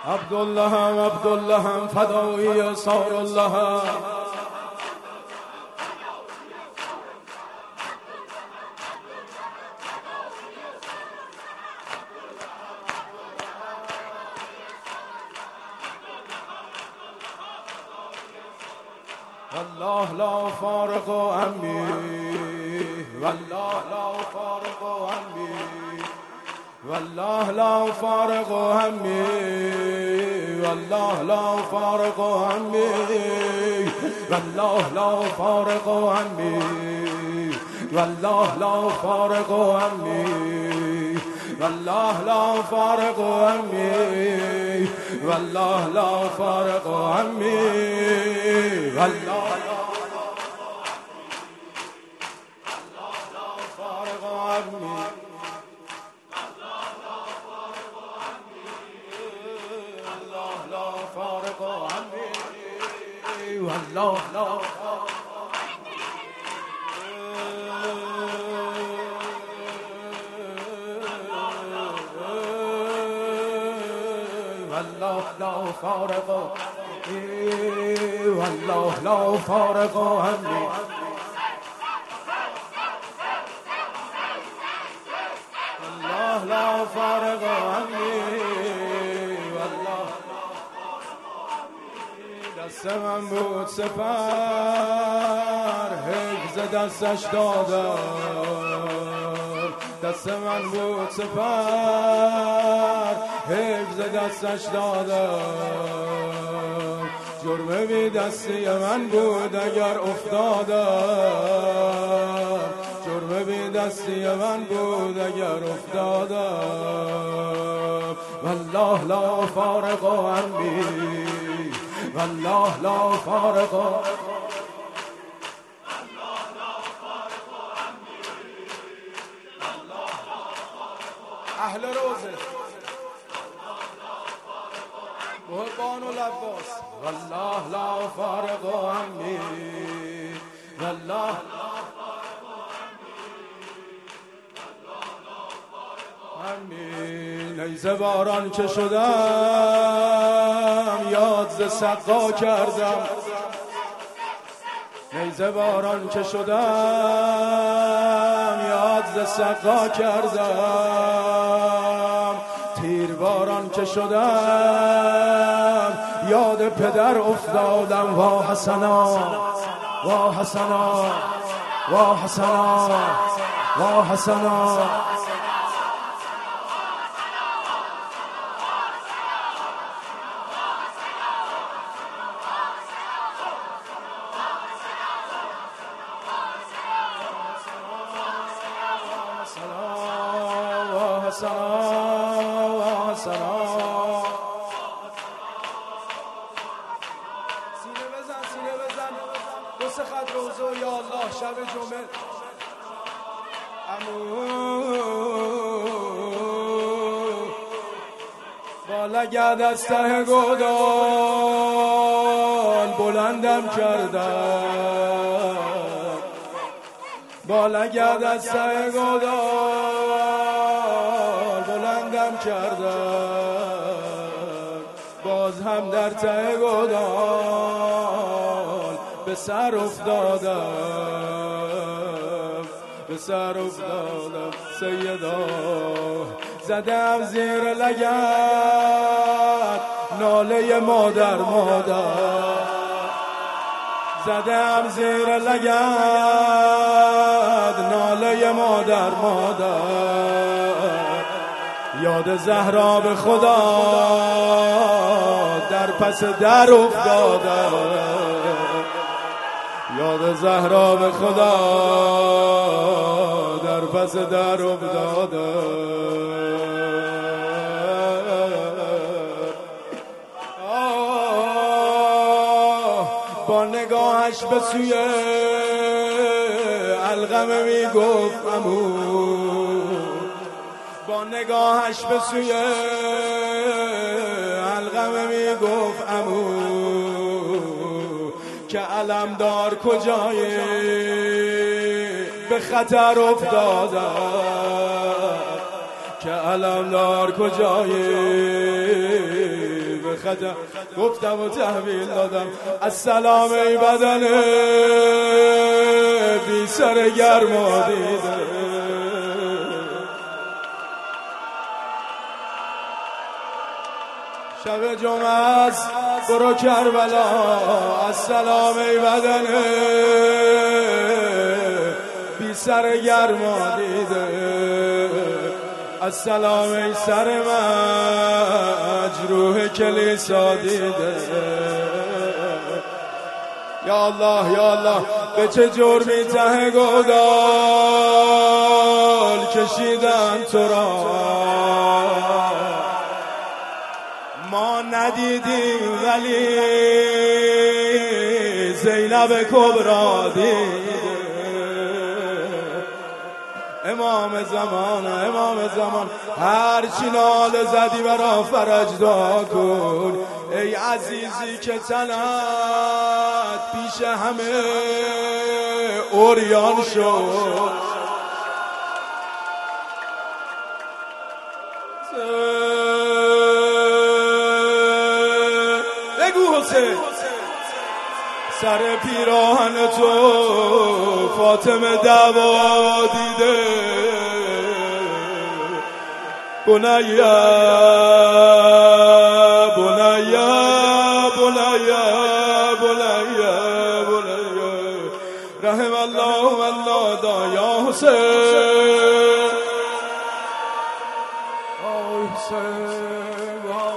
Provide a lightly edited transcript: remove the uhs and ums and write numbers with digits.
عبدالله هم عبدالله هم فدایی سار الله هم والله لا فارق عمي والله لا فارق عمي والله لا فارق عمي والله لا فارق عمي والله لا فارق عمي والله لا فارق عمي والله لا فارق عمي والله لا فارق عمي والله لا فارق عمي والله لا فارق عمي والله لا والله لا فارق والله لا فارق عمي والله لا فارق عمي والله دست من بود سپر حفظ دستش دادم دست من بود سپر حفظ دستش دادم جرم بی دستی من بود اگر افتادم جرم بی دستی من بود اگر افتادم والله لا فارق عمي والله لا فارق اهل روزه محبان و لباس والله لا فارق عمي والله عمي نیزه باران که شدم یاد ز سقا کردم نیزه باران که شدم یاد ز سقا کردم تیر باران که شدم یاد پدر افتادم وا حسنا وا حسنا وا حسنا وا حسنا سلام سلام سینه بزن دو سه خط روزه یا الله شب جمعه امو با لگد از ته گودال بلندم کردم با لگد از ته گودال بلندم کردم باز هم در ته گودال به سر افتادم به سر افتادم سیدا زدم زیر لگد ناله مادر مادر زدم زیر لگد ناله مادر مادر یاد زهرا به خدا در پس در افتادم یاد زهرا به خدا در پس در افتادم با نگاهش به سوی القمه می گفت عمو با نگاهش به سوی القمه می گفت عمو که علمدار کجایی به خطر افتادم که علمدار کجایی خطم گفتم و تحویل دادم السلام ای بدن بی سر گرم و دیده شب جمعه است برو کربلا السلام ای بدن بی سر گرم و دیده السلام ای سر مجروح کلیسا دیده یا الله یا الله به چه جرمی ته گودال کشیدن تو را ما ندیدیم ولی زینب کبرا دیده امام زمان هر چی ناله زدی برا فرج دعا کن ای عزیزی که تنت پیش همه اوریان شد بگو حسین سر پیراهن تو فاطمه دعوا دیده بنیا بنیا بنیا بنیا بنیا رحم الله مولانا یا حسین آی حسین